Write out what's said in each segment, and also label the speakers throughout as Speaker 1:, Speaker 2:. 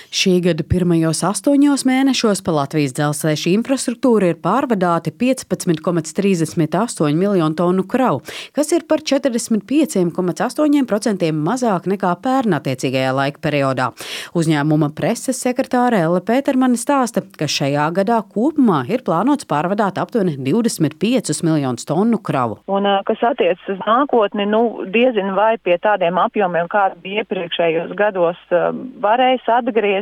Speaker 1: Šī gada pirmajos 8 mēnešos pa Latvijas dzelzceļa infrastruktūru ir pārvadāti 15,38 miljonu tonu kravu, kas ir par 45,8% mazāk nekā pērn attiecīgajā laika periodā. Uzņēmuma preses sekretāre Elle Pētermane stāsta, ka šajā gadā kopumā ir plānots pārvadāt aptuveni 25 miljonus tonu kravu.
Speaker 2: Un, kas attiecas uz nākotni, diezin vai pie tādiem apjomiem, kādi bija iepriekšējos gados, varēs atgriezties.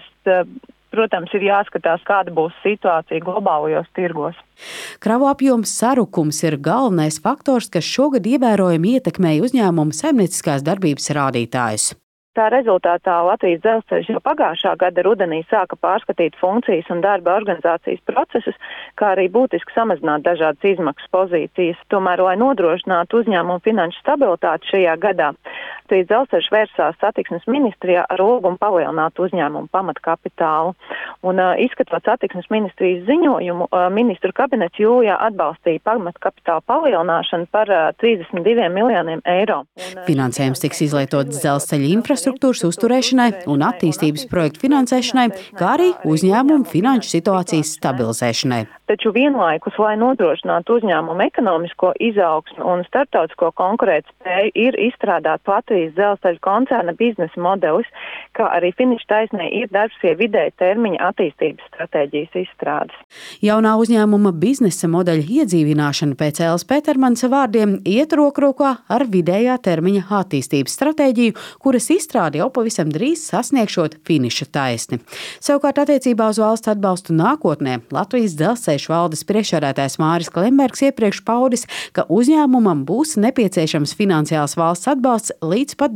Speaker 2: Protams, ir jāskatās, kāda būs situācija globālajos tirgos.
Speaker 1: Kravu apjoms sarukums ir galvenais faktors, kas šogad ievērojami ietekmēja uzņēmuma saimnieciskās darbības rādītājus.
Speaker 2: Tā rezultātā Latvijas dzelzceļš jau pagājušā gada rudenī sāka pārskatīt funkcijas un darba organizācijas procesus, kā arī būtiski samazināt dažādas izmaksu pozīcijas. Tomēr, lai nodrošinātu uzņēmumu finanšu stabilitāti šajā gadā, Latvijas dzelzceļš vērsās satiksmes ministrijā ar lūgumu palielināt uzņēmumu pamatkapitālu. Un, izskatot satiksmes ministrijas ziņojumu, ministru kabinets jūlijā atbalstīja pamatkapitāla palielināšanu par 32 miljoniem eiro.
Speaker 1: Finansējums tiks izlietots dzelzceļa infrastruktūras uzturēšanai un attīstības projektu finansēšanai, kā arī uzņēmumu finanšu situācijas stabilizēšanai.
Speaker 2: Taču vienlaikus, lai nodrošinātu uzņēmumu ekonomisko izaugsmu un starptautisko konkurētspēju, ir izstrādāts Latvijas dzelzceļa koncerna biznesa modelis, kā arī finiša taisnē ir darbs pie vidēja termiņa attīstības stratēģijas izstrādes.
Speaker 1: Jaunā uzņēmuma biznesa modeļa iedzīvināšana pēc Elles Pētermanes vārdiem iet rokrokā ar vidējā termiņa attīstības stratēģiju, kuras izstrādi jau pavisam drīz sasniegšot finiša taisni. Savukārt attiecībā uz valsts atbalstu nākotnē Latvijas dzelzceļa valdes priekšsēdētājs Māris Klembergs iepriekš paudis, ka uzņēmumam būs nepieciešams finansiāls valsts atbalsts līdz pat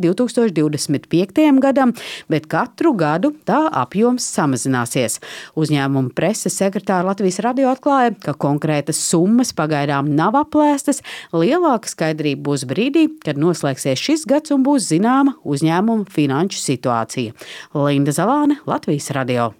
Speaker 1: 2025. gadam, bet katru gadu tā apjoms samazināsies. Uzņēmuma preses sekretāra Latvijas radio atklāja, ka konkrētas summas pagaidām nav aplēstas, lielāka skaidrība būs brīdī, kad noslēgsies šis gads un būs zināma uzņēmuma finanšu situācija. Linda Zalāne, Latvijas radio.